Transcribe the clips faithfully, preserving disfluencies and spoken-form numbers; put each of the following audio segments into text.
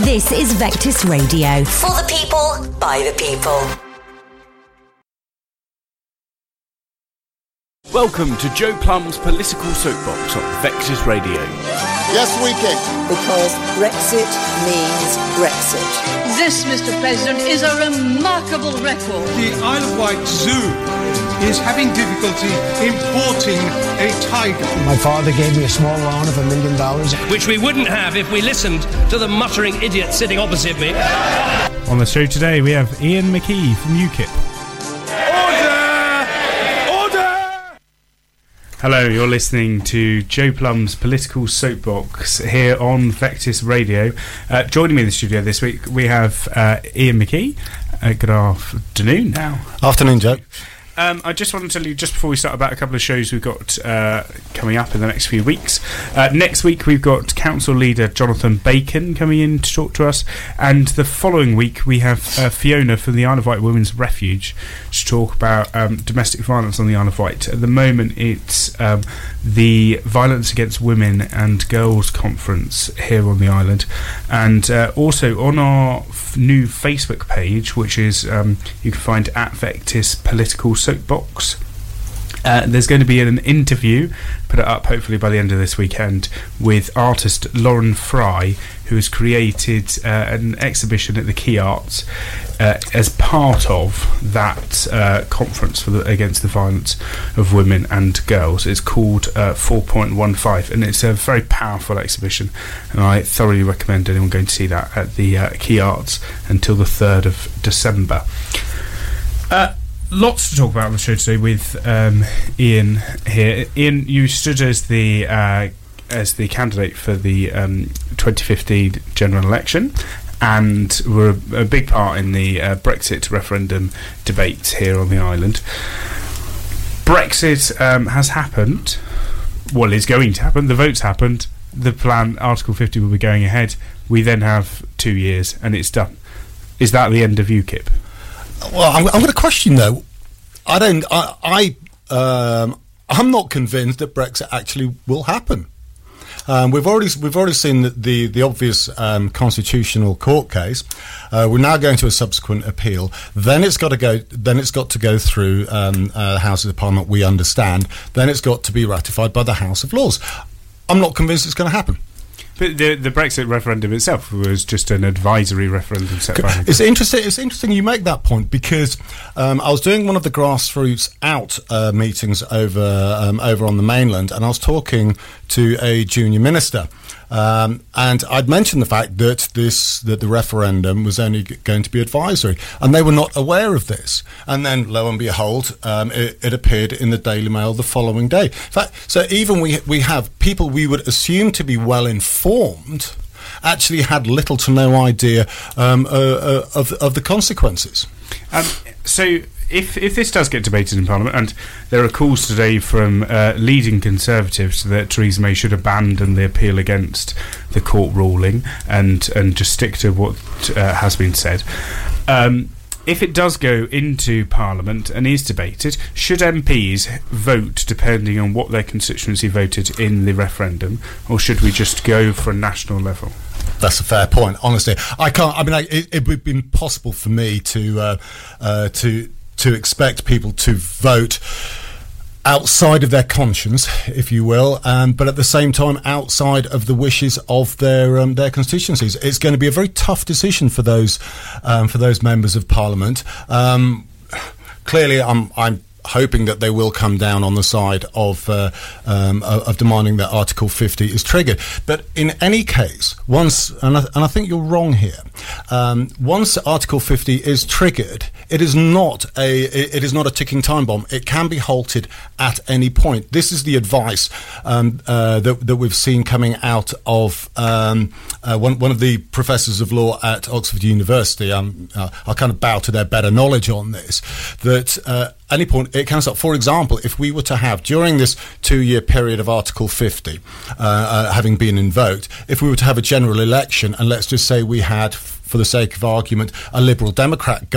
This is Vectis Radio. For the people, by the people. Welcome to Joe Plum's Political Soapbox on Vectis Radio. Yes, we can. Because Brexit means Brexit. This, Mister President, is a remarkable record. The Isle of Wight Zoo is having difficulty importing a tiger. My father gave me a small loan of a million dollars. Which we wouldn't have if we listened to the muttering idiot sitting opposite me. On the show today, we have Ian McKee from UKIP. Hello, you're listening to Joe Plum's Political Soapbox here on Vectis Radio. Uh, joining me in the studio this week, we have uh, Ian McKee. Uh, good afternoon now. Afternoon, Joe. Um, I just want to tell you, just before we start, about a couple of shows we've got uh, coming up in the next few weeks. Uh, next week, we've got Council Leader Jonathan Bacon coming in to talk to us. And the following week, we have uh, Fiona from the Isle of Wight Women's Refuge to talk about um, domestic violence on the Isle of Wight. At the moment, it's um, the Violence Against Women and Girls Conference here on the island. And uh, also on our f- new Facebook page, which is um, you can find at Vectis Political Soapbox. Uh, there's going to be an interview, put it up hopefully by the end of this weekend, with artist Lauren Fry, who has created uh, an exhibition at the Key Arts uh, as part of that uh, conference for the, against the violence of women and girls. It's called uh, four point one five, and it's a very powerful exhibition, and I thoroughly recommend anyone going to see that at the uh, Key Arts until the third of December. Uh, Lots to talk about on the show today with um, Ian here. Ian, you stood as the uh, as the candidate for the um, twenty fifteen general election, and were a, a big part in the uh, Brexit referendum debates here on the island. Brexit um, has happened. Well, is going to happen. The vote's happened. The plan, Article fifty, will be going ahead. We then have two years, and it's done. Is that the end of UKIP? Well, I'm, I'm going to question though. I don't. I. I um, I'm not convinced that Brexit actually will happen. Um, we've already we've already seen the the, the obvious um, constitutional court case. Uh, we're now going to a subsequent appeal. Then it's got to go. Then it's got to go through um, uh, the Houses of Parliament. We understand. Then it's got to be ratified by the House of Lords. I'm not convinced it's going to happen. But the the Brexit referendum itself was just an advisory referendum set by it's interesting. It's interesting you make that point because um, I was doing one of the grassroots out uh, meetings over um, over on the mainland, and I was talking to a junior minister, um, and I'd mentioned the fact that this that the referendum was only g- going to be advisory, and they were not aware of this. And then, lo and behold, um, it, it appeared in the Daily Mail the following day. In fact, so even we we have people we would assume to be well informed actually had little to no idea um, uh, uh, of of the consequences. Um, so. If if this does get debated in Parliament, and there are calls today from uh, leading Conservatives that Theresa May should abandon the appeal against the court ruling and, and just stick to what uh, has been said. Um, if it does go into Parliament and is debated, should M Ps vote depending on what their constituency voted in the referendum, or should we just go for a national level? That's a fair point. Honestly, I can't. I mean, I, it, it would be impossible for me to uh, uh, to. to expect people to vote outside of their conscience, if you will, um, but at the same time outside of the wishes of their um, their constituencies. It's going to be a very tough decision for those um, for those members of Parliament. Um, clearly, I'm I'm hoping that they will come down on the side of uh, um, of demanding that Article fifty is triggered. But in any case, once, and I, and I think you're wrong here, um, once Article fifty is triggered, it is not a it is not a ticking time bomb. It can be halted at any point. This is the advice um, uh, that that we've seen coming out of um, uh, one one of the professors of law at Oxford University. Um, uh, I kind of bow to their better knowledge on this. That uh, any point it can stop. For example, if we were to have during this two-year period of Article fifty uh, uh, having been invoked, if we were to have a general election, and let's just say we had, for the sake of argument, a Liberal Democrat government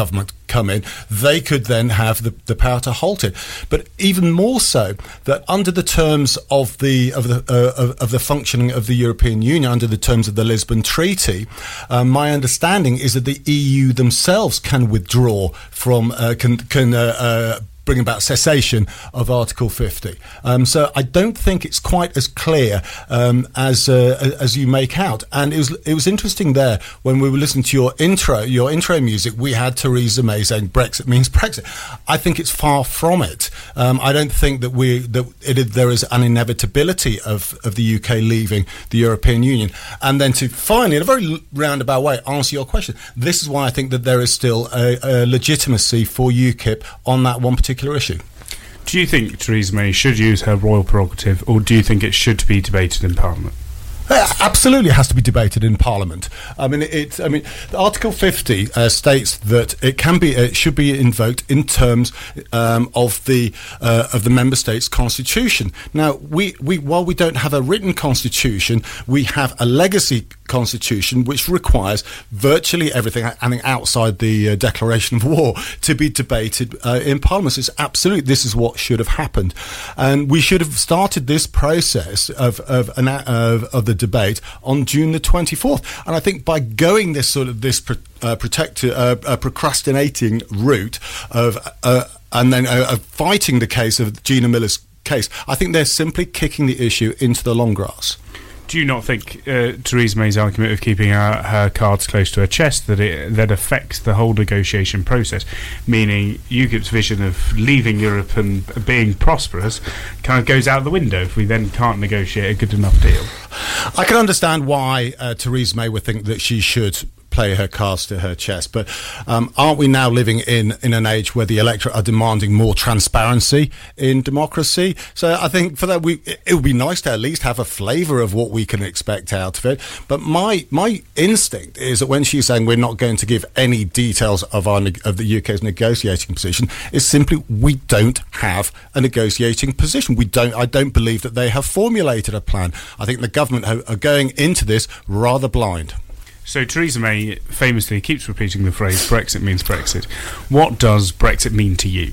come in, they could then have the, the power to halt it. But even more so, that under the terms of the of the uh, of, of the functioning of the European Union, under the terms of the Lisbon Treaty, uh, my understanding is that the E U themselves can withdraw from uh, can can. Uh, uh, bring about cessation of Article fifty. Um, so I don't think it's quite as clear um, as uh, as you make out. And it was it was interesting there when we were listening to your intro, your intro music. We had Theresa May saying Brexit means Brexit. I think it's far from it. Um, I don't think that we that it, there is an inevitability of, of the U K leaving the European Union. And then to finally, in a very roundabout way, answer your question. This is why I think that there is still a, a legitimacy for UKIP on that one particular issue. Do you think Theresa May should use her royal prerogative, or do you think it should be debated in Parliament? Uh, absolutely, it has to be debated in Parliament. I mean, it. I mean, Article fifty uh, states that it can be, it should be invoked in terms um, of the uh, of the member states' constitution. Now, we, we while we don't have a written constitution, we have a legacy constitution which requires virtually everything, I think, outside the uh, declaration of war to be debated uh, in Parliament. So it's absolutely, this is what should have happened, and we should have started this process of of, an, of, of the debate on June the twenty-fourth. And I think by going this sort of this pro, uh, protected, uh, uh, procrastinating route of uh, and then uh, uh, fighting the case of Gina Miller's case, I think they're simply kicking the issue into the long grass. Do you not think uh, Theresa May's argument of keeping her, her cards close to her chest that it that affects the whole negotiation process, meaning UKIP's vision of leaving Europe and being prosperous kind of goes out the window if we then can't negotiate a good enough deal? I can understand why uh, Theresa May would think that she should play her cards to her chest, but um, aren't we now living in, in an age where the electorate are demanding more transparency in democracy? So I think for that, we it, it would be nice to at least have a flavour of what we can expect out of it. But my my instinct is that when she's saying we're not going to give any details of our of the U K's negotiating position, is simply we don't have a negotiating position. We don't. I don't believe that they have formulated a plan. I think the government are going into this rather blind. So Theresa May famously keeps repeating the phrase Brexit means Brexit. What does Brexit mean to you?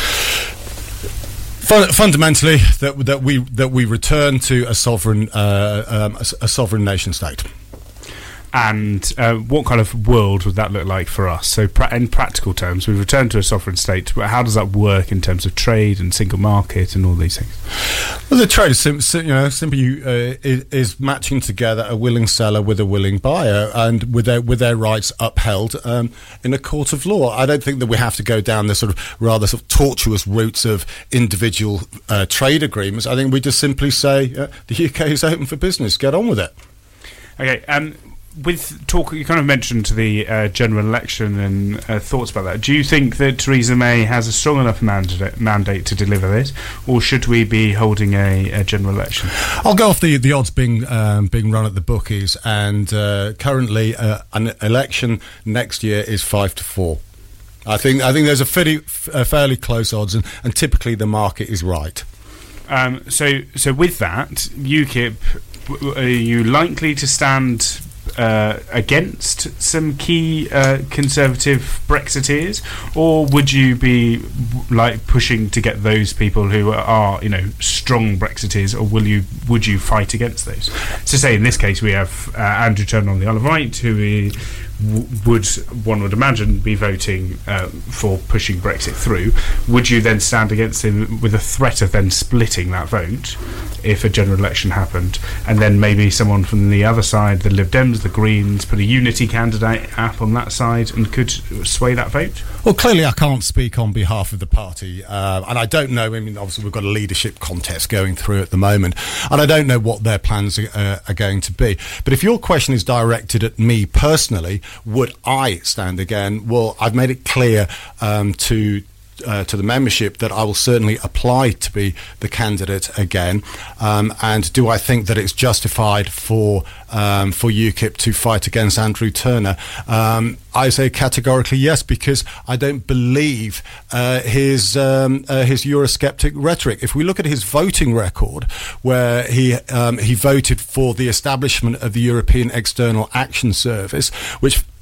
Fun- fundamentally, that that we that we return to a sovereign uh, um, a, a sovereign nation state. And uh, what kind of world would that look like for us? So pra- in practical terms, we've returned to a sovereign state, but how does that work in terms of trade and single market and all these things? Well, the trade is sim- sim- you know, simply uh, is, is matching together a willing seller with a willing buyer, and with their with their rights upheld um, in a court of law. I don't think that we have to go down the sort of rather sort of tortuous routes of individual uh, trade agreements. I think we just simply say uh, the U K is open for business. Get on with it. Okay. Um, With talk, you kind of mentioned the uh, general election and uh, thoughts about that. Do you think that Theresa May has a strong enough mandate, mandate to deliver this, or should we be holding a, a general election? I'll go off the, the odds being um, being run at the bookies, and uh, currently uh, an election next year is five to four. I think I think there's a fairly, a fairly close odds, and, and typically the market is right. Um, so so with that, UKIP, are you likely to stand Uh, against some key uh, conservative Brexiteers, or would you be like pushing to get those people who are, you know, strong Brexiteers, or will you would you fight against those? So, say in this case we have uh, Andrew Turner on the Isle of Wight, who we w- would one would imagine be voting uh, for pushing Brexit through. Would you then stand against him with a threat of then splitting that vote if a general election happened, and then maybe someone from the other side, the Lib Dems, the Greens, put a unity candidate up on that side and could sway that vote? Well, clearly I can't speak on behalf of the party, uh, and I don't know. I mean, obviously we've got a leadership contest going through at the moment, and I don't know what their plans are, uh, are going to be. But if your question is directed at me personally, would I stand again? Well, I've made it clear um, to Uh, to the membership that I will certainly apply to be the candidate again. Um, and do I think that it's justified for um, for UKIP to fight against Andrew Turner? Um, I say categorically yes, because I don't believe uh, his um, uh, his Eurosceptic rhetoric. If we look at his voting record, where he um, he voted for the establishment of the European External Action Service, which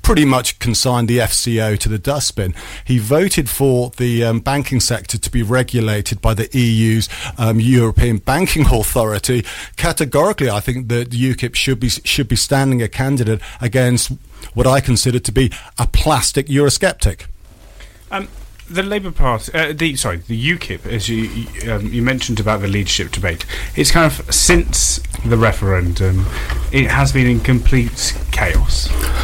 pretty much consigned the F C O to the dustbin. He voted for the um, banking sector to be regulated by the E U's um, European Banking Authority. Categorically, I think that UKIP should be should be standing a candidate against what I consider to be a plastic Eurosceptic. Um, the Labour Party, uh, the sorry, the UKIP, as you um, you mentioned about the leadership debate, it's kind of since the referendum, it has been in complete chaos.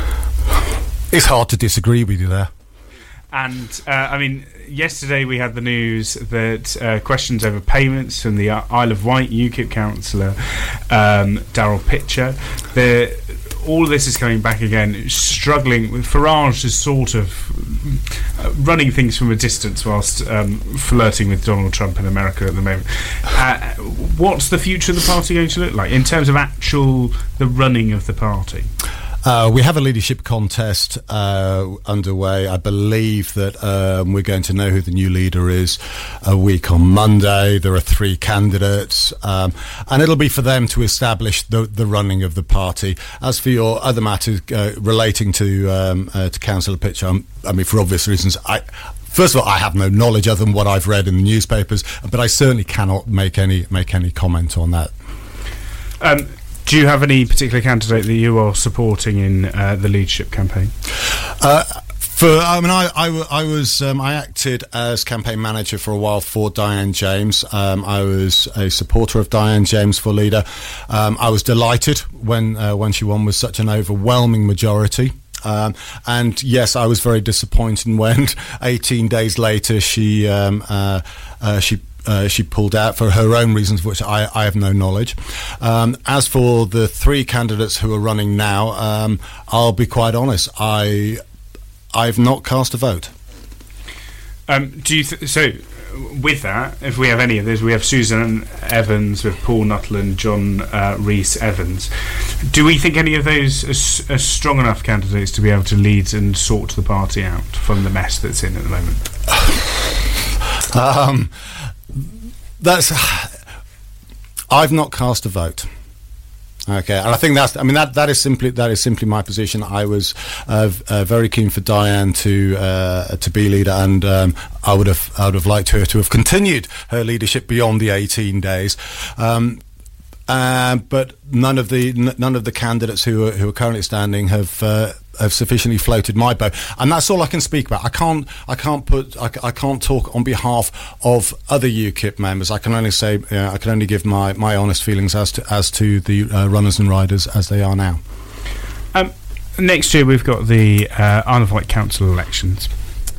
It's hard to disagree with you there. And, uh, I mean, yesterday we had the news that uh, questions over payments from the Isle of Wight UKIP councillor, um, Daryl Pitcher. The, all of this is coming back again, struggling with Farage is sort of uh, running things from a distance whilst um, flirting with Donald Trump in America at the moment. Uh, what's the future of the party going to look like in terms of actual, the running of the party? Uh, we have a leadership contest uh, underway. I believe that um, we're going to know who the new leader is a week on Monday. There are three candidates, um, and it'll be for them to establish the, the running of the party. As for your other matters uh, relating to um, uh, to Councillor Pitcher, um, I mean, for obvious reasons, I. First of all, I have no knowledge other than what I've read in the newspapers, but I certainly cannot make any make any comment on that. Um, Do you have any particular candidate that you are supporting in uh, the leadership campaign? Uh, for I mean, I I, I was um, I acted as campaign manager for a while for Diane James. Um, I was a supporter of Diane James for leader. Um, I was delighted when uh, when she won with such an overwhelming majority. Um, and yes, I was very disappointed when eighteen days later she um, uh, uh, she. Uh, she pulled out for her own reasons, which I, I have no knowledge. Um, as for the three candidates who are running now, um, I'll be quite honest. I I've not cast a vote. Um, do you th- so? With that, if we have any of those, we have Susan Evans, with Paul Nuttall and John uh, Rhys Evans. Do we think any of those are, are strong enough candidates to be able to lead and sort the party out from the mess that's in at the moment? um. That's. I've not cast a vote. Okay, and I think that's. I mean, that, that is simply that is simply my position. I was uh, uh, very keen for Diane to uh, to be leader, and um, I would have I would have liked her to have continued her leadership beyond the eighteen days. Um, uh, but none of the n- none of the candidates who are, who are currently standing have. Uh, have sufficiently floated my boat, and that's all I can speak about. I can't, I can't put, I, I can't talk on behalf of other UKIP members. I can only say, uh, I can only give my, my honest feelings as to as to the uh, runners and riders as they are now. Um, next year we've got the uh, Isle of Wight council elections.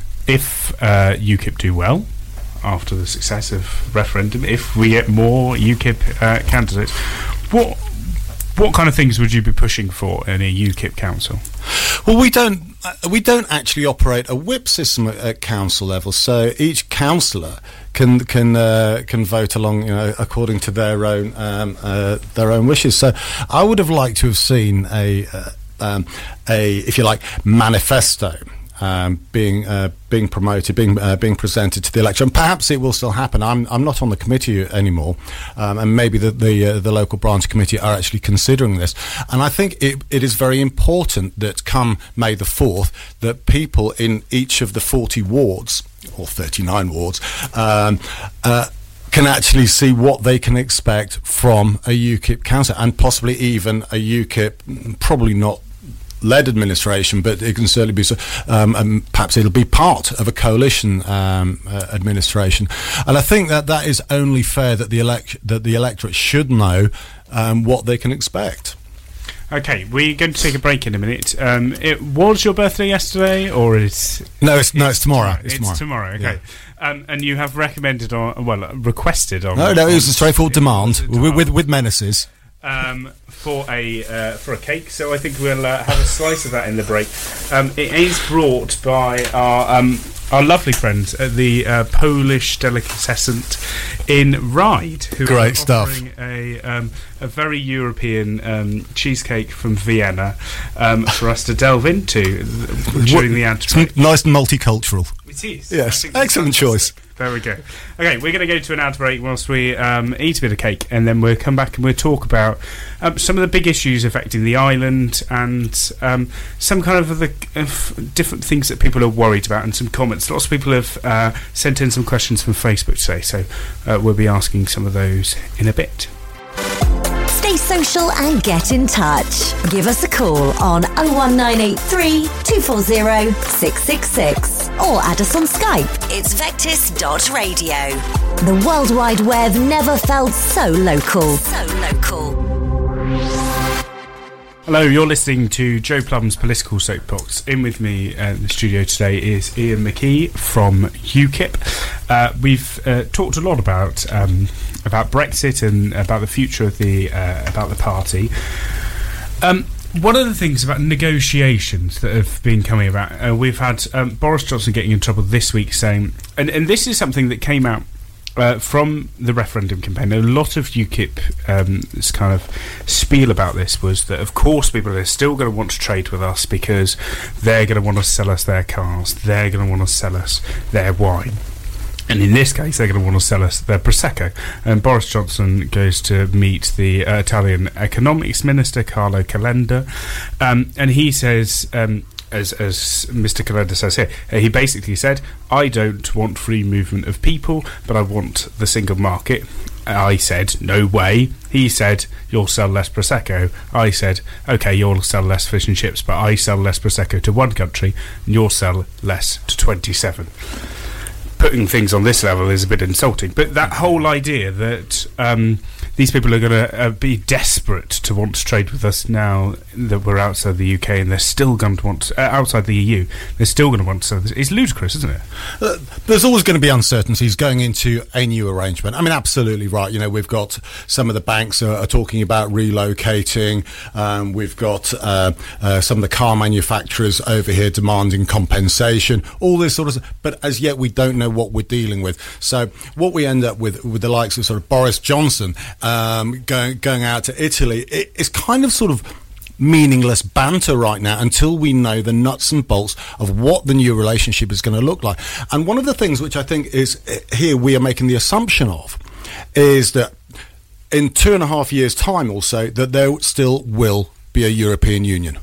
If uh, UKIP do well after the successive referendum, if we get more UKIP uh, candidates, what what kind of things would you be pushing for in a UKIP council? Well, we don't uh, we don't actually operate a whip system at, at council level, so each councillor can can uh, can vote along, you know, according to their own um, uh, their own wishes. So, I would have liked to have seen a uh, um, a if you like manifesto. Um, being uh, being promoted, being uh, being presented to the election. Perhaps it will still happen. I'm I'm not on the committee anymore, um, and maybe the the, uh, the local branch committee are actually considering this. And I think it it is very important that come May the fourth, that people in each of the forty wards or thirty-nine wards um, uh, can actually see what they can expect from a UKIP council, and possibly even a UKIP, probably not led administration, but it can certainly be so, um, and perhaps it'll be part of a coalition um, uh, administration. And I think that that is only fair, that the elect that the electorate should know um, what they can expect. Okay, we're going to take a break in a minute. Um, it was your birthday yesterday, or it's no, it's no, it's tomorrow. It's, It's it's tomorrow. tomorrow. Okay, Yeah. um, and you have recommended on, well, uh, requested on. No, no, it was a straightforward on- demand it was a with, demand. with with menaces. Um, for a uh, for a cake, so I think we'll uh, have a slice of that in the break. Um, it is brought by our um, our lovely friends at the uh, Polish Delicatessen in Ryde, who Great are stuff. offering a um, a very European um, cheesecake from Vienna um, for us to delve into during the ad break. It's nice and multicultural. It is. Yes, I think that's excellent fantastic. choice. There we go. Okay, we're going to go to an ad break whilst we um, eat a bit of cake, and then we'll come back and we'll talk about um, some of the big issues affecting the island and um, some kind of the uh, different things that people are worried about, and some comments. Lots of people have uh, sent in some questions from Facebook today, so uh, we'll be asking some of those in a bit. Stay social and get in touch. Give us a call on oh one nine eight three, two four zero, six six six or add us on Skype. It's vectis dot radio. The World Wide Web never felt so local. So local. Hello, you're listening to Joe Plum's Political Soapbox. In with me uh, in the studio today is Ian McKee from UKIP. Uh, we've uh, talked a lot about um, about Brexit and about the future of the uh, about the party. Um, one of the things about negotiations that have been coming about, uh, we've had um, Boris Johnson getting in trouble this week, saying, and, and this is something that came out Uh, from the referendum campaign. A lot of UKIP um, this kind of spiel about this was that of course people are still going to want to trade with us because they're going to want to sell us their cars, they're going to want to sell us their wine, and in this case they're going to want to sell us their Prosecco. And Boris Johnson goes to meet the uh, Italian economics minister Carlo Calenda, um, and he says um, As, as Mister Calenda says here, uh, he basically said, I don't want free movement of people, but I want the single market. I said, no way. He said, you'll sell less Prosecco. I said, OK, you'll sell less fish and chips, but I sell less Prosecco to one country, and you'll sell less to twenty-seven. Putting things on this level is a bit insulting, but that whole idea that um, these people are going to uh, be desperate to want to trade with us now that we're outside the U K, and they're still going to want to, uh, outside the E U, they're still going to want to sell this. It's ludicrous, isn't it? Uh, there's always going to be uncertainties going into a new arrangement. I mean, absolutely right. You know, we've got some of the banks are, are talking about relocating. Um, we've got uh, uh, some of the car manufacturers over here demanding compensation. All this sort of stuff. But as yet, we don't know what we're dealing with. So what we end up with, with the likes of sort of Boris Johnson um, going going out to Italy, it, it's kind of sort of meaningless banter right now until we know the nuts and bolts of what the new relationship is going to look like. And one of the things which I think is here we are making the assumption of is that in two and a half years' time or so that there still will be a European Union.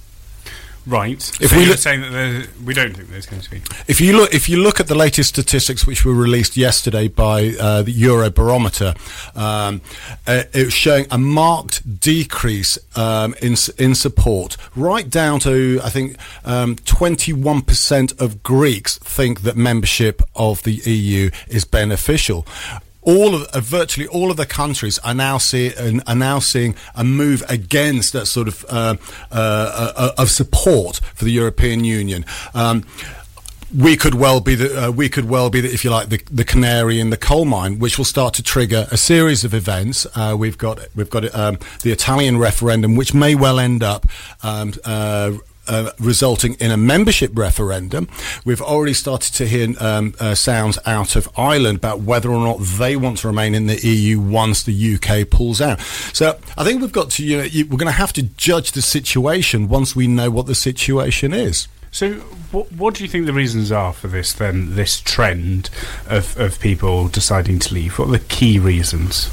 Right. If so we you're look, saying that there, we don't think there's going to be. If you look, if you look at the latest statistics which were released yesterday by uh, the Eurobarometer, um, uh, it was showing a marked decrease um, in in support, right down to I think um, twenty-one percent of Greeks think that membership of the E U is beneficial. All of uh, virtually all of the countries are now see are now seeing a move against that sort of uh, uh, uh, of support for the European Union. Um, we could well be the uh, we could well be the, if you like the, the canary in the coal mine, which will start to trigger a series of events. Uh, we've got we've got um, the Italian referendum, which may well end up. Um, uh, Uh, resulting in a membership referendum. We've already started to hear um, uh, sounds out of Ireland about whether or not they want to remain in the E U once the U K pulls out. So I think we've got to, you know, you, we're going to have to judge the situation once we know what the situation is. So what, what do you think the reasons are for this, then, this trend of, of people deciding to leave? What are the key reasons?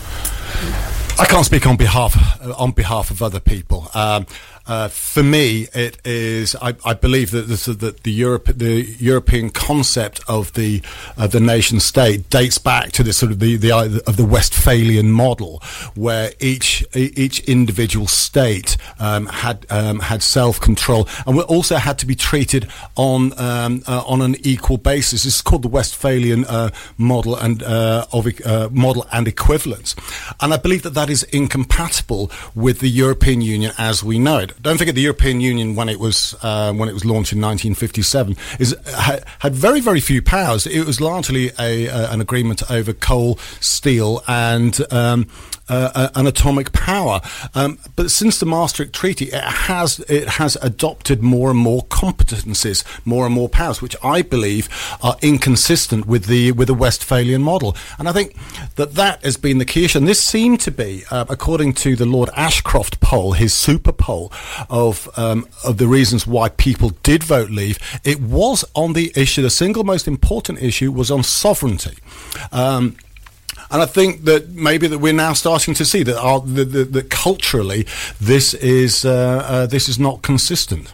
I can't speak on behalf uh, on behalf of other people. Um, Uh, for me, it is. I, I believe that, this, that the Europe, the European concept of the of the nation state dates back to the sort of the, the of the Westphalian model, where each each individual state um, had um, had self control and also had to be treated on um, uh, on an equal basis. This is called the Westphalian uh, model and uh, of uh, model and equivalence, and I believe that that is incompatible with the European Union as we know it. Don't forget the European Union, when it was uh, when it was launched in nineteen fifty-seven, is ha- had very very few powers. It was largely a uh, an agreement over coal, steel, and um, uh, an atomic power. Um, but since the Maastricht Treaty, it has it has adopted more and more competencies, more and more powers, which I believe are inconsistent with the with the Westphalian model. And I think that that has been the key issue. And this seemed to be, uh, according to the Lord Ashcroft poll, his super poll of um, of the reasons why people did vote leave, it was on the issue, the single most important issue was on sovereignty. Um, And I think that maybe that we're now starting to see that, our, that, that, that culturally this is uh, uh, this is not consistent.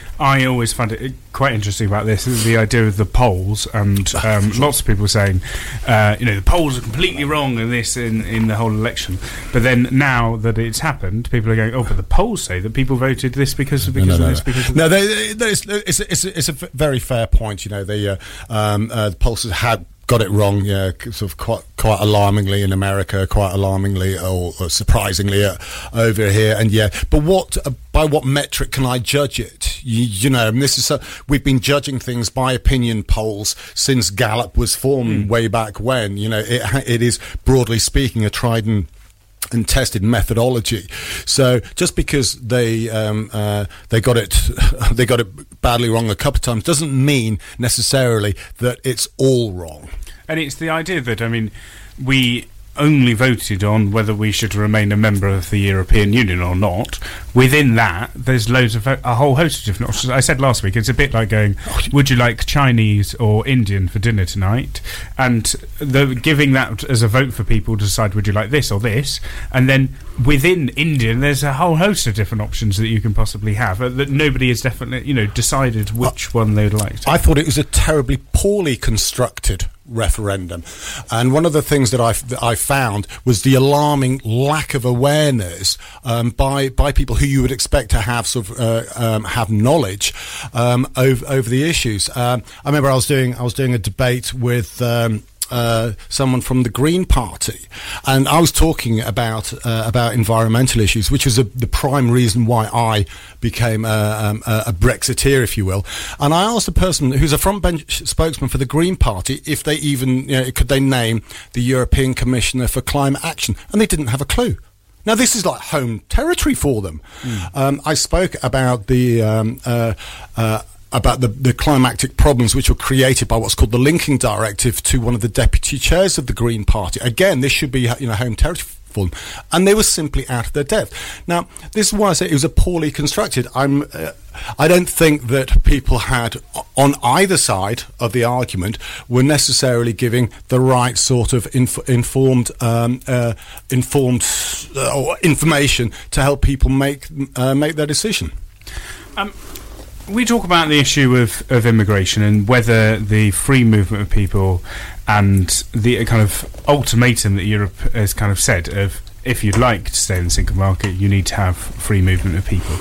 I always find it quite interesting about this, the idea of the polls, and um, lots of people saying, uh, you know, the polls are completely wrong in this, in, in the whole election. But then now that it's happened, people are going, oh, but the polls say that people voted this because of, because no, no, of no, this. No, because of no they, they, it's, it's, it's, it's a very fair point. You know, the, uh, um, uh, the pollsters had got it wrong, yeah, sort of quite quite alarmingly in America, quite alarmingly or, or surprisingly uh, over here, and yeah. But what uh, by what metric can I judge it? You, you know, and this is uh, we've been judging things by opinion polls since Gallup was formed mm. way back when. You know, it it is broadly speaking a tried and and tested methodology. So just because they um, uh, they got it they got it badly wrong a couple of times doesn't mean necessarily that it's all wrong. And it's the idea that, I mean, we only voted on whether we should remain a member of the European Union or not. Within that, there's loads of a whole host of different options. I said last week, it's a bit like going, would you like Chinese or Indian for dinner tonight? And the, giving that as a vote for people to decide, would you like this or this? And then within Indian, there's a whole host of different options that you can possibly have, uh, that nobody has definitely, you know, decided which uh, one they would like to. I thought it was a terribly poorly constructed referendum, and one of the things that I, that I found was the alarming lack of awareness um, by by people who you would expect to have sort of uh, um, have knowledge um, over over the issues. Um, I remember I was doing I was doing a debate with Um, Uh, someone from the Green Party, and I was talking about uh, about environmental issues, which was a, the prime reason why I became a, um, a Brexiteer, if you will. And I asked a person who's a front bench spokesman for the Green Party if they even, you know, could they name the European Commissioner for Climate Action, and they didn't have a clue. Now, this is like home territory for them. Mm. Um, I spoke about the um, uh, uh, about the, the climatic problems which were created by what's called the Linking Directive to one of the deputy chairs of the Green Party. Again, this should be, you know, home territory for them. And they were simply out of their depth. Now, this is why I say it was a poorly constructed. I'm, uh, I don't think that people had, on either side of the argument, were necessarily giving the right sort of inf- informed um, uh, informed uh, information to help people make uh, make their decision. Um. We talk about the issue of, of immigration and whether the free movement of people and the kind of ultimatum that Europe has kind of said of, if you'd like to stay in the single market, you need to have free movement of people.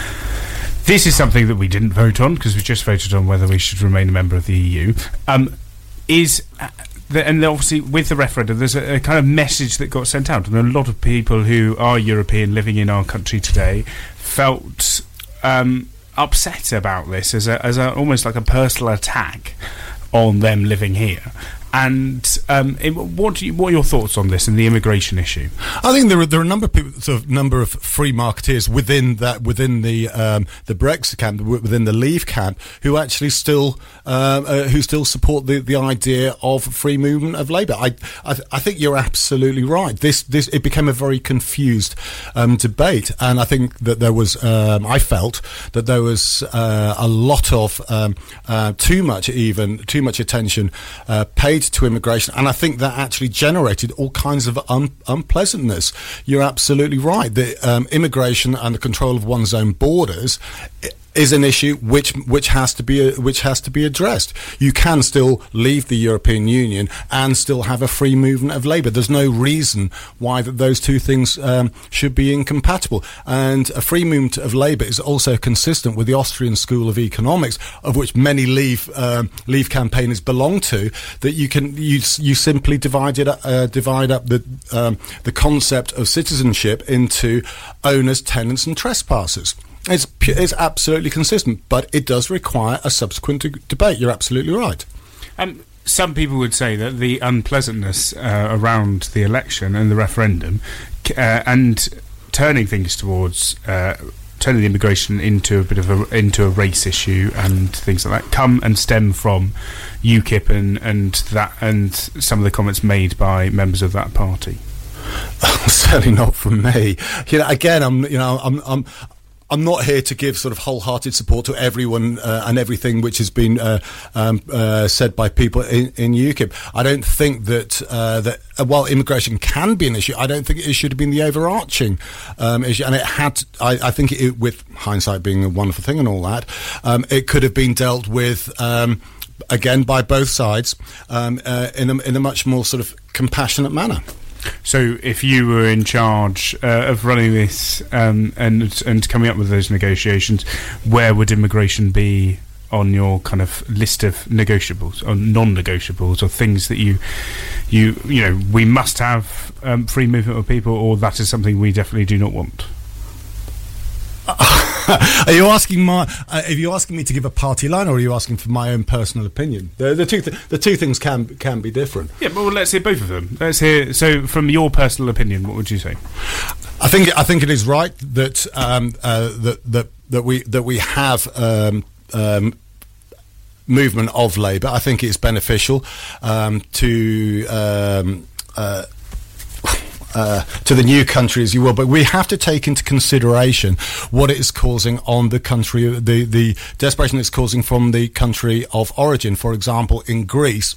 This is something that we didn't vote on because we just voted on whether we should remain a member of the E U. Um, is the, and obviously with the referendum, there's a, a kind of message that got sent out, and a lot of people who are European living in our country today felt Um, upset about this as a, as a almost like a personal attack on them living here. And um, it, what do you, what are your thoughts on this and the immigration issue? I think there are there are a number of people, sort of number of free marketeers within that within the um, the Brexit camp, within the Leave camp, who actually still uh, uh, who still support the, the idea of free movement of labour. I, I I think you're absolutely right. This this it became a very confused um, debate, and I think that there was um, I felt that there was uh, a lot of um, uh, too much even too much attention uh, paid to immigration, and I think that actually generated all kinds of un- unpleasantness. You're absolutely right. The um, immigration and the control of one's own borders is an issue which which has to be which has to be addressed. You can still leave the European Union and still have a free movement of labour. There's no reason why that those two things um, should be incompatible. And a free movement of labour is also consistent with the Austrian School of Economics, of which many Leave um, Leave campaigners belong to. That you can you you simply divide it uh, divide up the um, the concept of citizenship into owners, tenants, and trespassers. It's, it's absolutely consistent, but it does require a subsequent de- debate. You're absolutely right. Um, some people would say that the unpleasantness uh, around the election and the referendum uh, and turning things towards uh, turning the immigration into a bit of a into a race issue and things like that come and stem from UKIP and and that and some of the comments made by members of that party. Certainly not from me. You know, again, I'm you know I'm I'm. I'm not here to give sort of wholehearted support to everyone uh, and everything which has been uh, um, uh, said by people in, in UKIP. I don't think that uh, that uh, while immigration can be an issue, I don't think it should have been the overarching um, issue. And it had, I, I think, it, with hindsight being a wonderful thing and all that, um, it could have been dealt with. Um, again, by both sides, um, uh, in a in a much more sort of compassionate manner. So, if you were in charge uh, of running this um, and and coming up with those negotiations, where would immigration be on your kind of list of negotiables or non-negotiables, or things that you you you know we must have um, free movement of people, or that is something we definitely do not want? Are you asking my? Uh, are you asking me to give a party line, or are you asking for my own personal opinion? The, the two, th- the two things can can be different. Yeah, but well, let's hear both of them. Let's hear. So, from your personal opinion, what would you say? I think I think it is right that um, uh, that that that we that we have. Um, um, movement of labour. I think it's beneficial um, to. Um, uh, Uh, to the new country, as you will, but we have to take into consideration what it is causing on the country, the the desperation it's causing from the country of origin. For example, in Greece,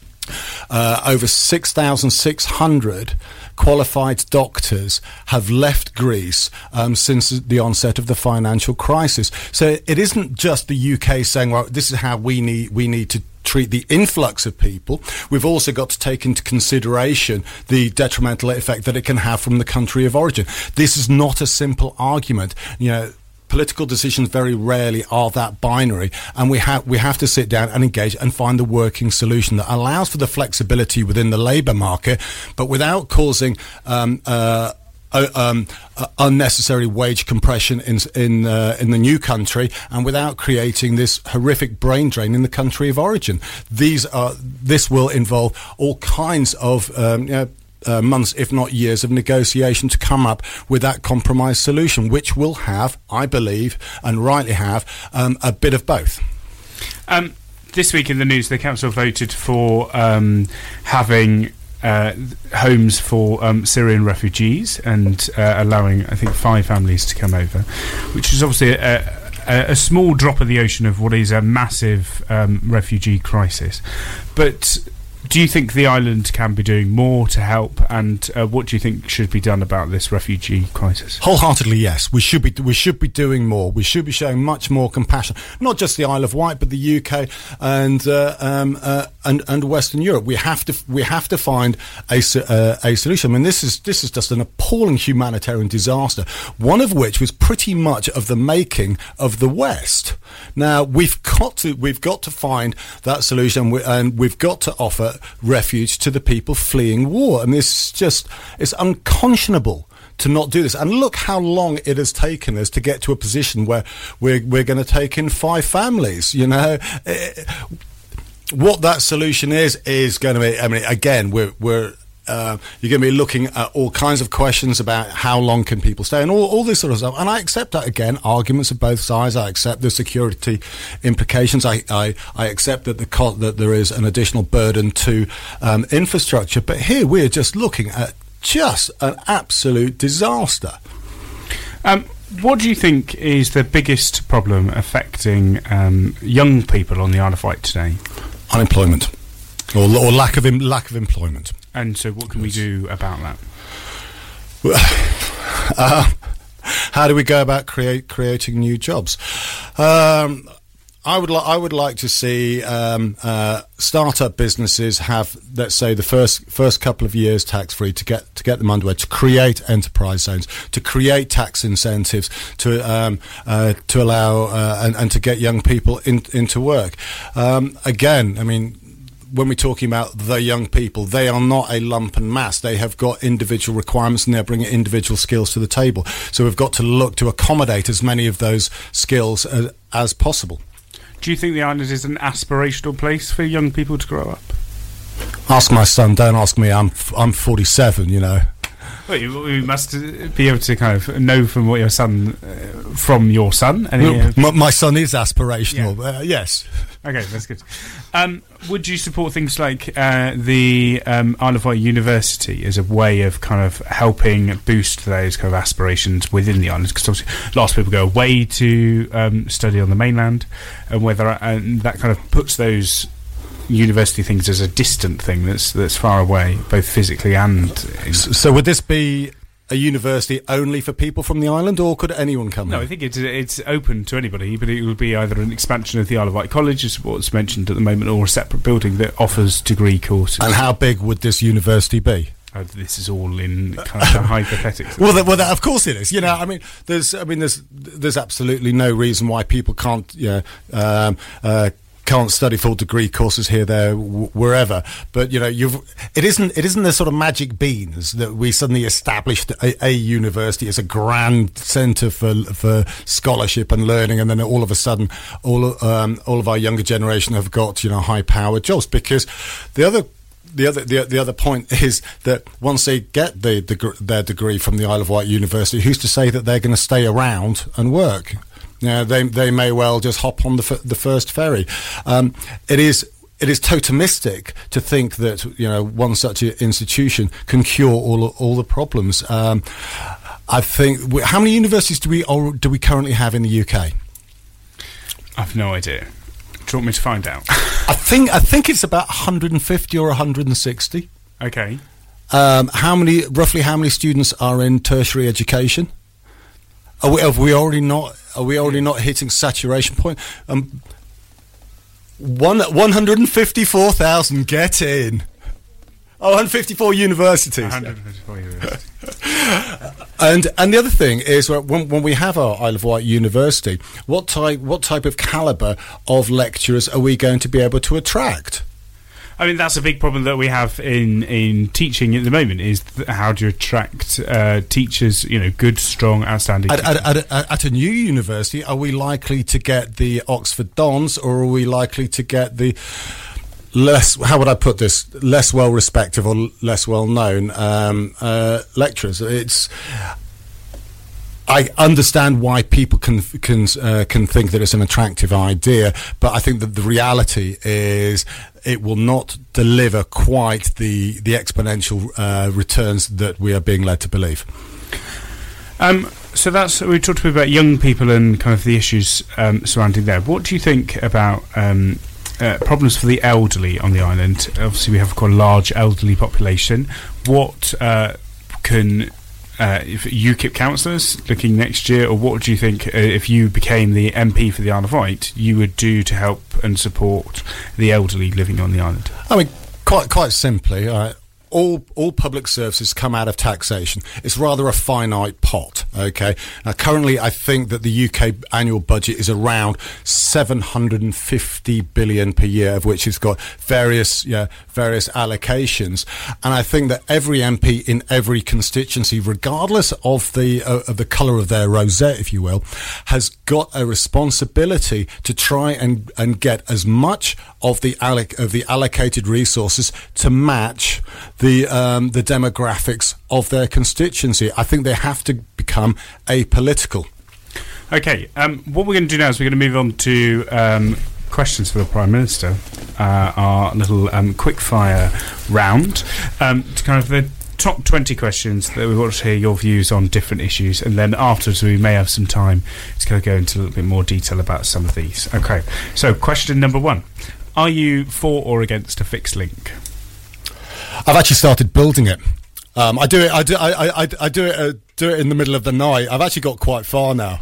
uh, over six thousand six hundred qualified doctors have left Greece um, since the onset of the financial crisis. So it isn't just the U K saying, well, this is how we need we need to treat the influx of people. We've also got to take into consideration the detrimental effect that it can have from the country of origin. This is not a simple argument. You know, political decisions very rarely are that binary, and we have we have to sit down and engage and find the working solution that allows for the flexibility within the labour market, but without causing um, uh, Uh, um, uh, unnecessary wage compression in in uh, in the new country, and without creating this horrific brain drain in the country of origin. These are this will involve all kinds of um, you know, uh, months, if not years, of negotiation to come up with that compromise solution, which will have, I believe, and rightly have, um, a bit of both. Um, this week in the news, the council voted for um, having. Uh, homes for um, Syrian refugees and uh, allowing, I think, five families to come over, which is obviously a, a, a small drop of the ocean of what is a massive um, refugee crisis. But do you think the island can be doing more to help, and uh, what do you think should be done about this refugee crisis? Wholeheartedly, yes. We should be we should be doing more. We should be showing much more compassion, not just the Isle of Wight, but the U K and uh, um, uh, and and Western Europe. We have to we have to find a uh, a solution. I mean, this is this is just an appalling humanitarian disaster, one of which was pretty much of the making of the West. Now we've got to we've got to find that solution, and we've got to offer refuge to the people fleeing war. And this just it's unconscionable to not do this. And look how long it has taken us to get to a position where we're we're going to take in five families. You know, what that solution is is going to be. I mean, again, we're we're. Uh, you're going to be looking at all kinds of questions about how long can people stay and all, all this sort of stuff. And I accept that, again, arguments of both sides. I accept the security implications. I, I, I accept that the co- that there is an additional burden to um, infrastructure. But here we're just looking at just an absolute disaster. Um, what do you think is the biggest problem affecting um, young people on the Isle of Wight today? Unemployment, or, or lack of em- lack of employment. And so what can we do about that? uh, how do we go about create, creating new jobs? Um, I would, li- I would like to see um, uh, start-up businesses have, let's say, the first first couple of years tax-free to get to get them underway, to create enterprise zones, to create tax incentives, to um, uh, to allow uh, and, and to get young people in, into work. Um, again, I mean, when we're talking about the young people, they are not a lumpen mass. They have got individual requirements, and they're bringing individual skills to the table. So we've got to look to accommodate as many of those skills as, as possible. Do you think the island is an aspirational place for young people to grow up? Ask my son. Don't ask me. I'm f- I'm forty-seven. You know. Well, you, you must be able to kind of know from what your son, uh, from your son. And Well, my, my son is aspirational. Yeah. Uh, yes. Okay, that's good. Um, would you support things like uh, the um, Isle of Wight University as a way of kind of helping boost those kind of aspirations within the islands? Because obviously lots of people go away to um, study on the mainland, and whether and that kind of puts those university things as a distant thing that's that's far away, both physically and. In So would this be a university only for people from the island, or could anyone come? No, in? I think it's it's open to anybody, but it would be either an expansion of the Isle of Wight College, as what's mentioned at the moment, or a separate building that offers degree courses. And how big would this university be? Oh, this is all in kind of hypothetics. Well, that, well, that, of course it is. You know, I mean, there's, I mean, there's, there's absolutely no reason why people can't, you know, um, uh, can't study full degree courses here, there, w- wherever. But you know, you've it isn't it isn't the sort of magic beans that we suddenly established a, a university as a grand centre for for scholarship and learning, and then all of a sudden, all um, all of our younger generation have got, you know, high powered jobs. Because the other. The other, the, the other point is that once they get the, the their degree from the Isle of Wight University, who's to say that they're going to stay around and work? You know, they they may well just hop on the f- the first ferry. Um, it is it is totemistic to think that, you know, one such institution can cure all all the problems. Um, I think we, how many universities do we or do we currently have in the U K? I've no idea. Do you want me to find out? I think I think it's about one hundred fifty or one hundred sixty. Okay. Um, how many, roughly, how many students are in tertiary education? Are we, have we already not? Are we already not hitting saturation point? Um, one one hundred fifty-four thousand. Get in. Oh, one hundred fifty-four universities. one hundred fifty-four universities. And and the other thing is, when, when we have our Isle of Wight University, what type what type of calibre of lecturers are we going to be able to attract? I mean, that's a big problem that we have in, in teaching at the moment, is th- how do you attract uh, teachers, you know, good, strong, outstanding at, teachers. At, at, at a new university, are we likely to get the Oxford Dons, or are we likely to get the less, how would I put this, less well respected or less well known um, uh, lecturers? It's, I understand why people can can uh, can think that it's an attractive idea, but I think that the reality is it will not deliver quite the the exponential uh, returns that we are being led to believe. Um, so that's, we talked a bit about young people and kind of the issues um, surrounding there. What do you think about um, uh, problems for the elderly on the island? Obviously, we have quite a large elderly population. What uh, can Uh, if U KIP councillors looking next year, or what do you think uh, if you became the M P for the Isle of Wight, you would do to help and support the elderly living on the island? I mean, quite quite simply, uh, all all public services come out of taxation. It's rather a finite pot. Okay. Now, currently, I think that the U K annual budget is around seven hundred fifty billion per year, of which it's got various yeah various allocations. And I think that every M P in every constituency, regardless of the uh, of the colour of their rosette, if you will, has got a responsibility to try and and get as much of the alloc- of the allocated resources to match the um, the demographics of their constituency. I think they have to become apolitical. Okay, um, what we're going to do now is we're going to move on to um, questions for the Prime Minister, uh, our little um, quick-fire round, um, to kind of the top twenty questions that we want to hear your views on different issues, and then afterwards we may have some time to kind of go into a little bit more detail about some of these. Okay, so question number one. Are you for or against a fixed link? I've actually started building it. Um, I do it. I do. I, I, I do it. Uh, do it in the middle of the night. I've actually got quite far now.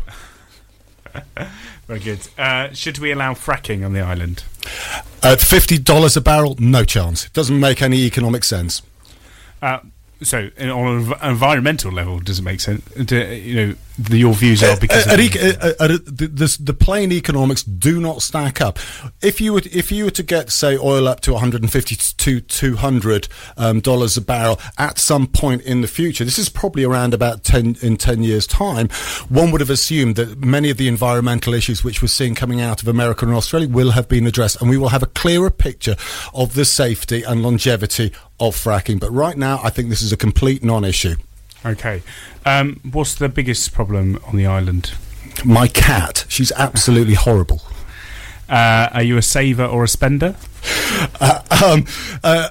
Very good. Uh, should we allow fracking on the island? At fifty dollars a barrel, no chance. It doesn't make any economic sense. Uh, so, in, on an env- environmental level, does it make sense? Do, you know, the, your views are because uh, of uh, uh, uh, uh, the, the, the plain economics do not stack up. If you were if you were to get, say, oil up to one hundred fifty to two hundred um, dollars a barrel at some point in the future, this is probably around about ten in ten years' time. One would have assumed that many of the environmental issues which we're seeing coming out of America and Australia will have been addressed, and we will have a clearer picture of the safety and longevity of fracking. But right now, I think this is a complete non-issue. Okay. Um, what's the biggest problem on the island? My cat. She's absolutely horrible. Uh, are you a saver or a spender? Uh, um, uh,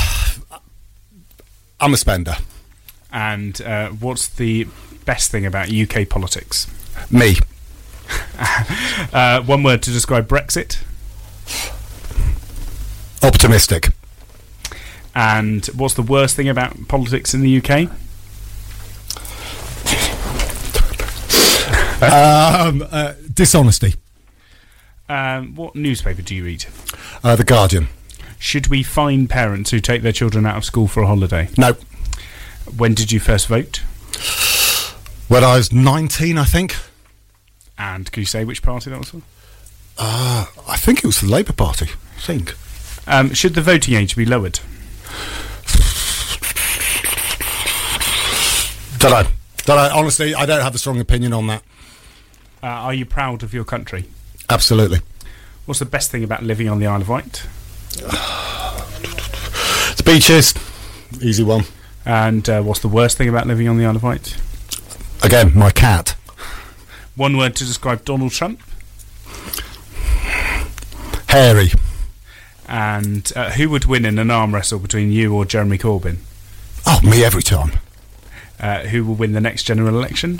I'm a spender. And uh, what's the best thing about U K politics? Me. uh, one word to describe Brexit? Optimistic. And what's the worst thing about politics in the U K? um, uh, dishonesty. Um, what newspaper do you read? Uh, The Guardian. Should we fine parents who take their children out of school for a holiday? No. When did you first vote? When I was nineteen, I think. And can you say which party that was for? Uh, I think it was the Labour Party, I think. Um, should the voting age be lowered? Don't know. Don't know. Honestly, I don't have a strong opinion on that. Uh, are you proud of your country? Absolutely. What's the best thing about living on the Isle of Wight? The beaches. Easy one. And uh, what's the worst thing about living on the Isle of Wight? Again, my cat. One word to describe Donald Trump? Hairy. And uh, who would win in an arm wrestle between you or Jeremy Corbyn? Oh, me every time. Uh, who will win the next general election?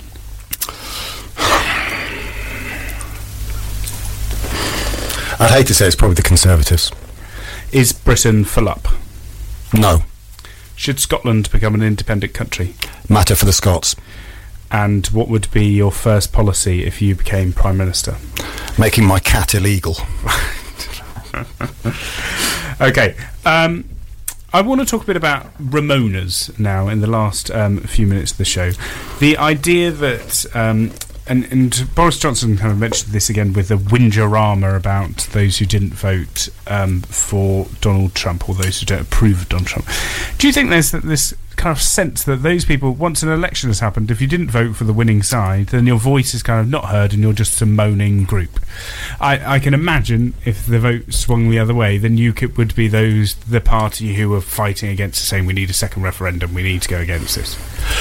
I'd hate to say it's probably the Conservatives. Is Britain full up? No. Should Scotland become an independent country? Matter for the Scots. And what would be your first policy if you became Prime Minister? Making my cat illegal. Okay. Um, I want to talk a bit about Ramonas now in the last um, few minutes of the show. The idea that... Um, And, and Boris Johnson kind of mentioned this again with the Windorama about those who didn't vote um, for Donald Trump or those who don't approve of Donald Trump. Do you think there's this kind of sense that those people, once an election has happened, if you didn't vote for the winning side, then your voice is kind of not heard and you're just a moaning group? I, I can imagine if the vote swung the other way, then UKIP would be those the party who are fighting against it, saying we need a second referendum, we need to go against this.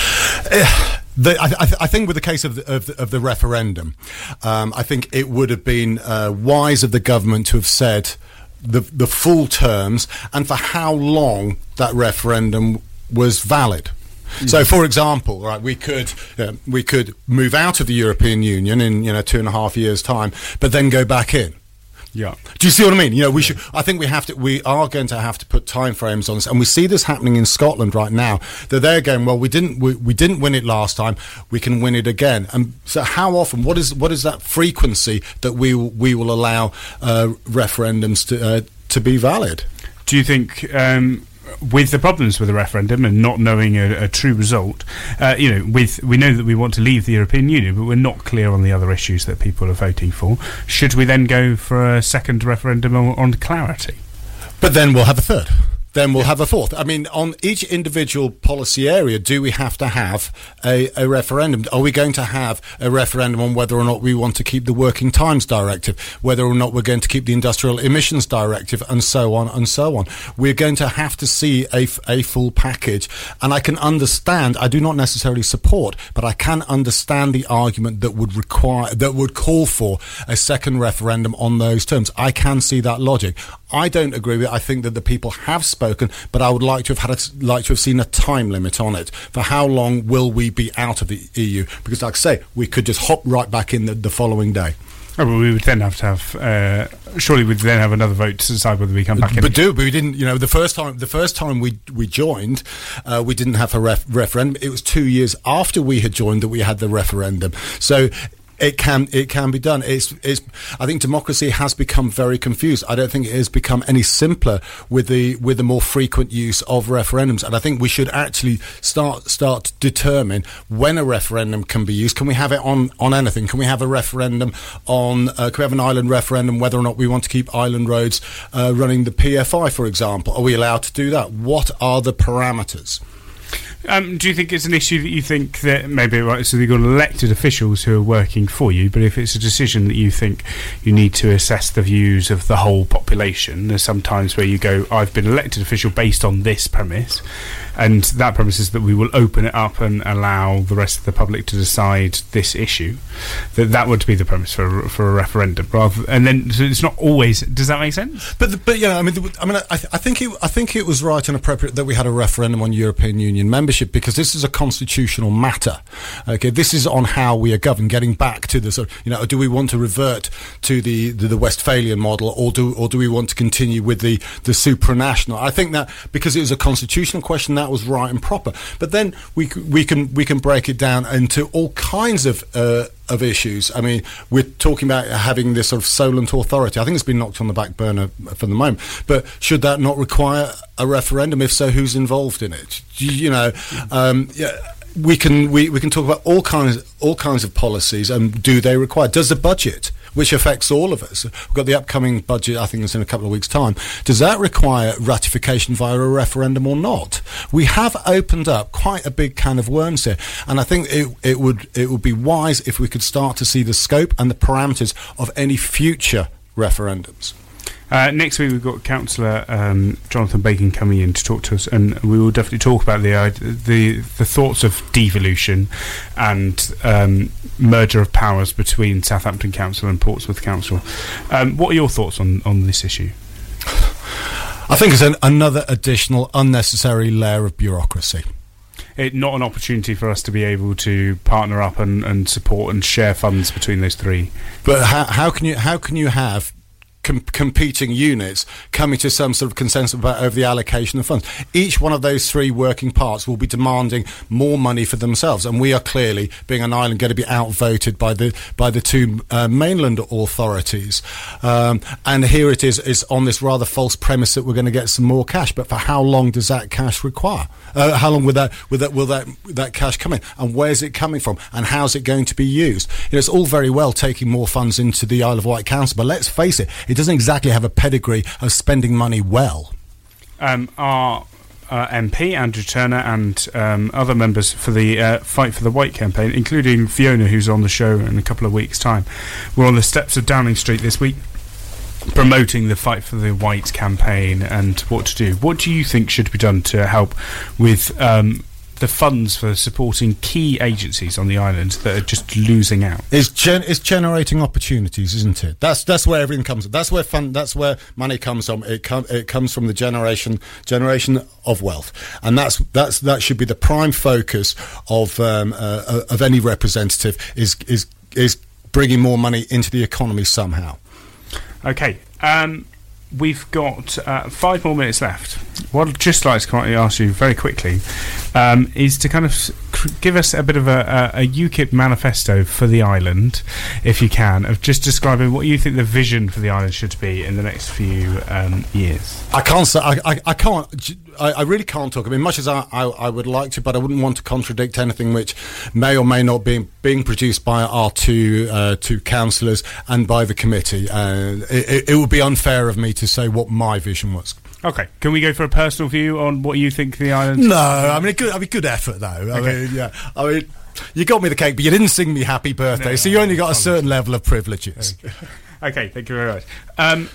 Uh. The, I, th- I think with the case of the, of the, of the referendum, um, I think it would have been uh, wise of the government to have said the the full terms and for how long that referendum was valid. Mm. So, for example, right, we could uh, we could move out of the European Union in you know two and a half years' time, but then go back in. Yeah. Do you see what I mean? You know, we should. I think we have to. We are going to have to put timeframes on this, and we see this happening in Scotland right now. That they're going, well, we didn't. We, we didn't win it last time. We can win it again. And so, how often? What is what is that frequency that we we will allow uh, referendums to uh, to be valid? Do you think? Um With the problems with the referendum and not knowing a, a true result, uh, you know, with we know that we want to leave the European Union, but we're not clear on the other issues that people are voting for. Should we then go for a second referendum on, on clarity? But then we'll have a third. Then we'll have a fourth. I mean, on each individual policy area, do we have to have a, a referendum? Are we going to have a referendum on whether or not we want to keep the Working Times Directive, whether or not we're going to keep the Industrial Emissions Directive, and so on and so on? We're going to have to see a, a full package. And I can understand, I do not necessarily support, but I can understand the argument that would require, that would call for a second referendum on those terms. I can see that logic. I don't agree with it. I think that the people have spoken, but I would like to have had a, like to have seen a time limit on it. For how long will we be out of the E U? Because, like I say, we could just hop right back in the, the following day. Oh, well, we would then have to have. Uh, surely, we'd then have another vote to decide whether we come back in. But do but we didn't? You know, the first time the first time we we joined, uh, we didn't have a ref- referendum. It was two years after we had joined that we had the referendum. So. It can it can be done. It's it's. I think democracy has become very confused. I don't think it has become any simpler with the with the more frequent use of referendums. And I think we should actually start start to determine when a referendum can be used. Can we have it on, on anything? Can we have a referendum on? Uh, can we have an island referendum whether or not we want to keep island roads uh, running the P F I, for example? Are we allowed to do that? What are the parameters? Um, do you think it's an issue that you think that maybe, right, so you've got elected officials who are working for you, but if it's a decision that you think you need to assess the views of the whole population, there's some times where you go, I've been elected official based on this premise, and that premise is that we will open it up and allow the rest of the public to decide this issue, that that would be the premise for a, for a referendum, rather, and then so it's not always. Does that make sense? But the, but yeah, I mean, the, I mean, I, I think it, I think it was right and appropriate that we had a referendum on European Union membership, because this is a constitutional matter. Okay, this is on how we are governed. Getting back to the sort of, you know, do we want to revert to the, the, the Westphalian model, or do or do we want to continue with the the supranational? I think that because it was a constitutional question, that was right and proper. But then we we can we can break it down into all kinds of uh, of issues. I mean, we're talking about having this sort of Solent authority. I think it's been knocked on the back burner for the moment. But should that not require a referendum? If so, who's involved in it? You know, um, yeah. We can we, we can talk about all kinds all kinds of policies, and do they require? Does the budget, which affects all of us, we've got the upcoming budget, I think it's in a couple of weeks' time, does that require ratification via a referendum or not? We have opened up quite a big can of worms here, and I think it it would it would be wise if we could start to see the scope and the parameters of any future referendums. Uh, next week we've got Councillor um, Jonathan Bacon coming in to talk to us, and we will definitely talk about the uh, the the thoughts of devolution and um, merger of powers between Southampton Council and Portsmouth Council. Um, what are your thoughts on, on this issue? I think it's an, another additional unnecessary layer of bureaucracy. It, not an opportunity for us to be able to partner up and, and support and share funds between those three. But how, how can you how can you have Com- competing units coming to some sort of consensus about over the allocation of funds? Each one of those three working parts will be demanding more money for themselves, and we are clearly, being an island, going to be outvoted by the by the two uh, mainland authorities. Um, and here it is, is on this rather false premise that we're going to get some more cash. But for how long does that cash require? Uh, how long will that will that will that that cash come in? And where's it coming from? And how's it going to be used? You know, it's all very well taking more funds into the Isle of Wight Council, but let's face it, it doesn't exactly have a pedigree of spending money well. Um, our uh, M P, Andrew Turner, and um, other members for the uh, Fight for the Wight campaign, including Fiona, who's on the show in a couple of weeks' time, were on the steps of Downing Street this week promoting the Fight for the Wight campaign and what to do. What do you think should be done to help with um, the funds for supporting key agencies on the island that are just losing out? It's, gen- it's generating opportunities, isn't it? That's that's where everything comes from. That's where fun. That's where money comes from. It com- it comes from the generation generation of wealth, and that's that's that should be the prime focus of um, uh, of any representative is is is bringing more money into the economy somehow. Okay. Um, We've got uh, five more minutes left. What I'd just like to kindly ask you very quickly um, is to kind of cr- give us a bit of a, a, a UKIP manifesto for the island, if you can, of just describing what you think the vision for the island should be in the next few um, years. I can't say, I, I, I can't, I, I really can't talk. I mean, much as I, I, I would like to, but I wouldn't want to contradict anything which may or may not be being produced by our two uh, two councillors and by the committee. Uh, it, it would be unfair of me to say what my vision was. Okay, can we go for a personal view on what you think the island? No, I mean, a good, I mean, good effort though. I Okay. mean, yeah, I mean, you got me the cake, but you didn't sing me happy birthday, No, so you only got a certain level of privileges. Okay, okay, thank you very much. Um,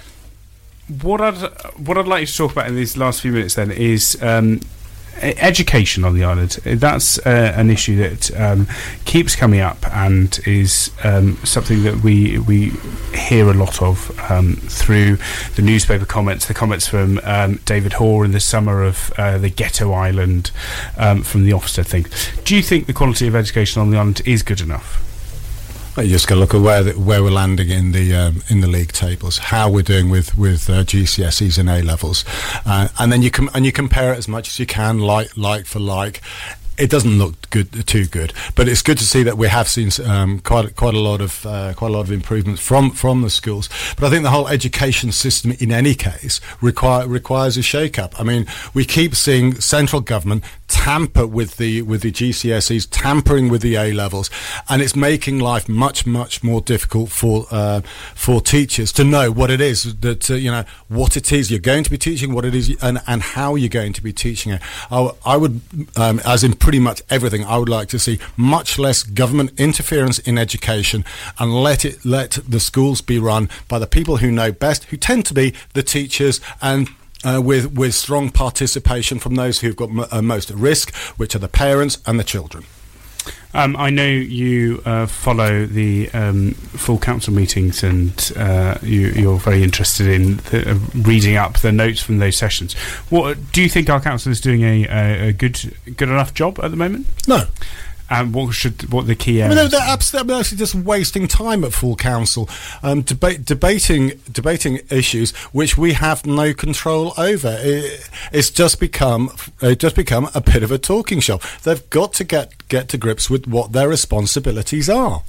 what I'd what I'd like you to talk about in these last few minutes then is um, education on the island. That's uh, an issue that um, keeps coming up and is um, something that we we hear a lot of um, through the newspaper comments, the comments from um, David Hoare in the summer of uh, the ghetto island um, from the Ofsted thing. Do you think the quality of education on the island is good enough? You just got to look at where the, where we're landing in the um, in the league tables, how we're doing with with uh, G C S Es and A levels, uh, and then you com- and you compare it as much as you can, like like for like. it doesn't look good, too good. But it's good to see that we have seen um, quite quite a lot of uh, quite a lot of improvements from from the schools. But I think the whole education system, in any case, require requires a shake-up. I mean, we keep seeing central government tamper with the with the G C S Es, tampering with the A levels, and it's making life much much more difficult for uh, for teachers to know what it is that uh, you know what it is you're going to be teaching, what it is, and and how you're going to be teaching it. I, I would, um, as in pretty much everything, I would like to see much less government interference in education, and let it let the schools be run by the people who know best, who tend to be the teachers, and Uh, with with strong participation from those who've got m- uh, most at risk, which are the parents and the children. Um, I know you uh, follow the um, full council meetings, and uh, you, you're very interested in the, uh, reading up the notes from those sessions. What do you think our council is doing a, a, a good good enough job at the moment? No. Um, what should what the key areas? areas? I mean, they're, they're absolutely, actually just wasting time at full council, um, debate, debating debating issues which we have no control over. It, it's just become it just become a bit of a talking shop. They've got to get get to grips with what their responsibilities are.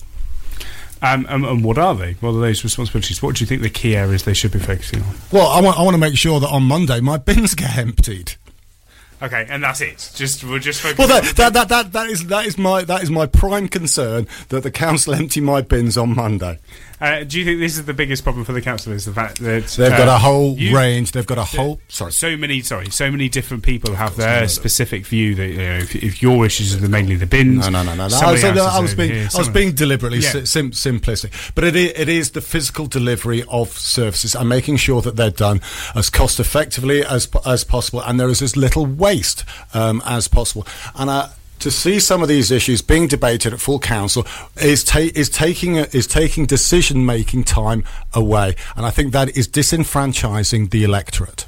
Um, and, and what are they? What are those responsibilities? What do you think the key areas they should be focusing on? Well, I want I want to make sure that on Monday my bins get emptied. Okay, and that's it. Just we'll just focus. Well, that, that that that that is that is my that is my prime concern, that the council empty my bins on Monday. Uh, do you think this is the biggest problem for the council? Is the fact that they've uh, got a whole you, range? They've got a whole sorry. So many sorry, so many different people have their specific view. That you know, if, if your issues are mainly the bins, no, no, no, no. no. I was, I was being here, I was being deliberately yeah. sim- simplistic, but it is, it is the physical delivery of services and making sure that they're done as cost effectively as as possible, and there is as little waste um, as possible. And I. To see some of these issues being debated at full council is ta- is taking a, is taking decision making time away, and I think that is disenfranchising the electorate.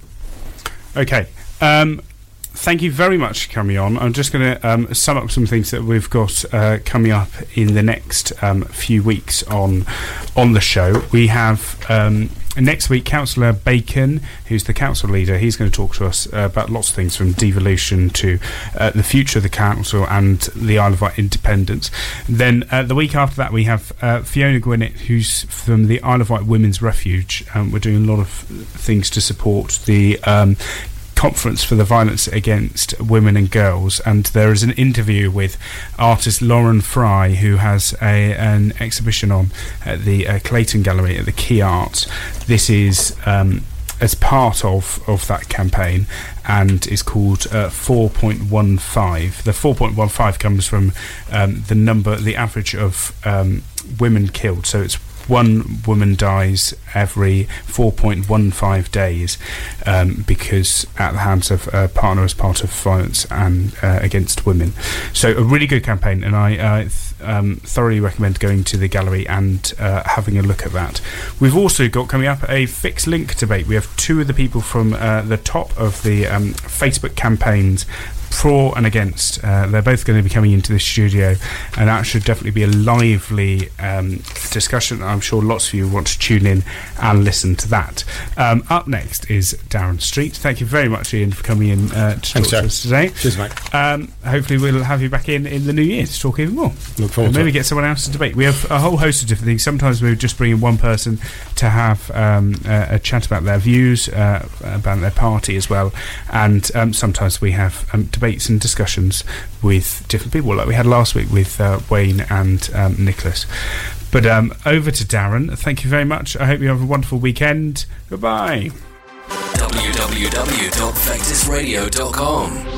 Okay. Um, Thank you very much for coming on. I'm just going to um, sum up some things that we've got uh, coming up in the next um, few weeks on on the show. We have um, next week Councillor Bacon, who's the council leader. He's going to talk to us uh, about lots of things, from devolution to uh, the future of the council and the Isle of Wight independence. Then uh, the week after that we have uh, Fiona Gwinnett, who's from the Isle of Wight Women's Refuge. Um, we're doing a lot of things to support the Um, conference for the violence against women and girls, and there is an interview with artist Lauren Fry, who has a an exhibition on at the uh, Clayton Gallery at the Key Arts. This is um, as part of, of that campaign, and is called uh, four point one five. The four point one five comes from um, the number, the average of um, women killed, so it's one woman dies every four point one five days um, because at the hands of a partner as part of violence and uh, against women. So a really good campaign, and I uh, th- um, thoroughly recommend going to the gallery and uh, having a look at that. We've also got coming up a fixed link debate. We have two of the people from uh, the top of the um, Facebook campaigns for and against. Uh, they're both going to be coming into the studio, and that should definitely be a lively um, discussion. I'm sure lots of you want to tune in and listen to that. Um, up next is Darren Street. Thank you very much, Ian, for coming in uh, to Thanks, talk to us today. Cheers, mate. Um, hopefully we'll have you back in in the new year to talk even more. Look forward and maybe to it. get someone else to debate. We have a whole host of different things. Sometimes we just bring in one person to have um, a, a chat about their views, uh, about their party as well, and um, sometimes we have um, debates and discussions with different people, like we had last week with uh, Wayne and um, Nicholas. But um, over to Darren. Thank you very much. I hope you have a wonderful weekend. Goodbye. w w w dot vectis radio dot com